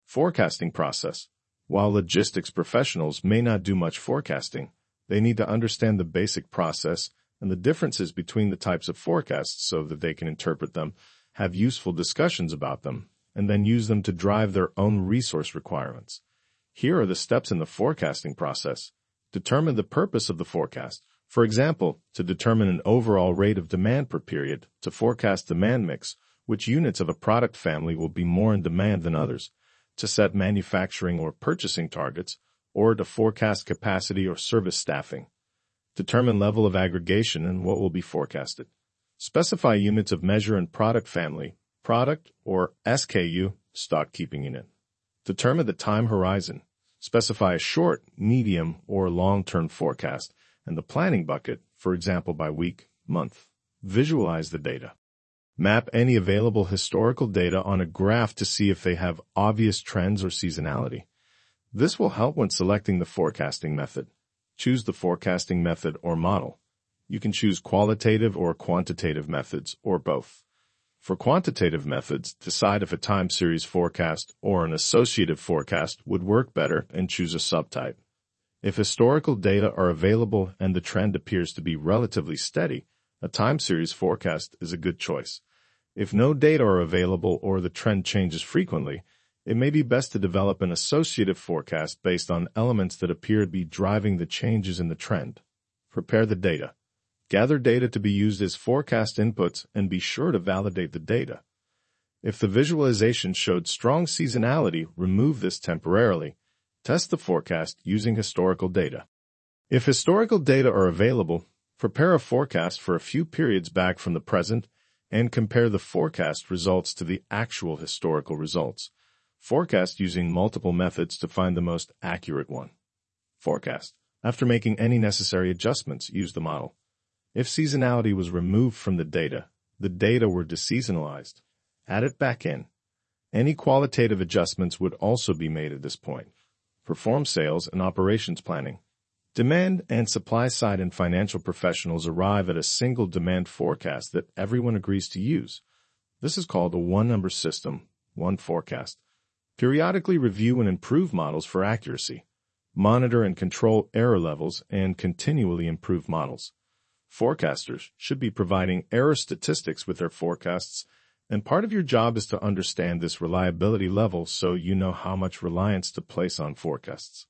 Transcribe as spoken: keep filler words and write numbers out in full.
Forecasting process. While logistics professionals may not do much forecasting, they need to understand the basic process and the differences between the types of forecasts so that they can interpret them, have useful discussions about them, and then use them to drive their own resource requirements. Here are the steps in the forecasting process. Determine the purpose of the forecast. For example, to determine an overall rate of demand per period, to forecast demand mix, which units of a product family will be more in demand than others, to set manufacturing or purchasing targets, or to forecast capacity or service staffing. Determine level of aggregation and what will be forecasted. Specify units of measure and product family, product or S K U, stock keeping unit. Determine the time horizon. Specify a short, medium, or long-term forecast and the planning bucket, for example by week, month. Visualize the data. Map any available historical data on a graph to see if they have obvious trends or seasonality. This will help when selecting the forecasting method. Choose the forecasting method or model. You can choose qualitative or quantitative methods, or both. For quantitative methods, decide if a time series forecast or an associative forecast would work better and choose a subtype. If historical data are available and the trend appears to be relatively steady, a time series forecast is a good choice. If no data are available or the trend changes frequently, it may be best to develop an associative forecast based on elements that appear to be driving the changes in the trend. Prepare the data. Gather data to be used as forecast inputs and be sure to validate the data. If the visualization showed strong seasonality, remove this temporarily. Test the forecast using historical data. If historical data are available, prepare a forecast for a few periods back from the present and compare the forecast results to the actual historical results. Forecast using multiple methods to find the most accurate one. Forecast. After making any necessary adjustments, use the model. If seasonality was removed from the data, the data were deseasonalized. Add it back in. Any qualitative adjustments would also be made at this point. Perform sales and operations planning. Demand and supply side and financial professionals arrive at a single demand forecast that everyone agrees to use. This is called a one-number system, one forecast. Periodically review and improve models for accuracy. Monitor and control error levels and continually improve models. Forecasters should be providing error statistics with their forecasts, and part of your job is to understand this reliability level so you know how much reliance to place on forecasts.